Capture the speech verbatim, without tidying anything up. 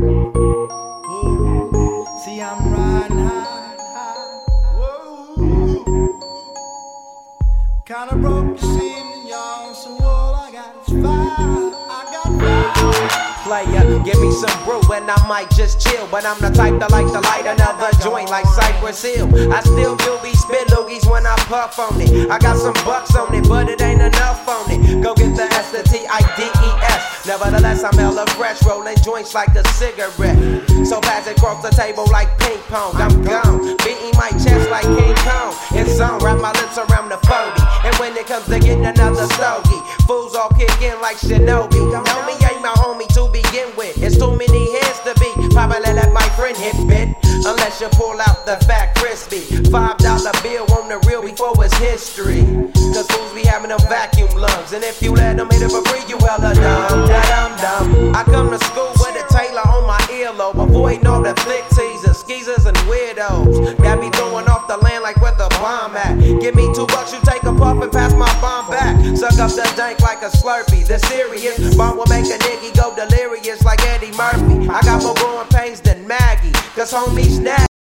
Ooh, see, I'm riding high, high. Whoa, kinda broke this evening, y'all. So all I got is fire. I got fire. Player, give me some brew and I might just chill. But I'm the type that like to light another joint like Cypress Hill. I still do these spit loogies when I puff on it. I got some bucks on it, but it ain't enough on it. Go get the S, the T I D E S. Nevertheless, I'm hella fresh, rolling joints like a cigarette. So pass it across the table like ping pong. I'm gone, beating my chest like King Kong. It's on, wrap my lips around the forty. And when it comes to getting another stogie, fools all kick in like Shinobi. Know me ain't my homie to begin with. It's too many heads to be. Probably let my friend hit bit. Unless you pull out the fat crispy five dollar bill on the real before it's history. Cause fools be having them vacuum lungs. And if you let them hit it for free, you hella dumb. Dum dum. I come to school with a Taylor on my earlobe. Avoiding all the thick teasers, skeezers, and weirdos that be throwing off the land like where the bomb at. Give me two bucks, you take a puff and pass my bomb back. Suck up the dank like a Slurpee. The serious bomb will make a nigga go delirious like Eddie Murphy. I got more growing pains than Maggie, cause homies snap.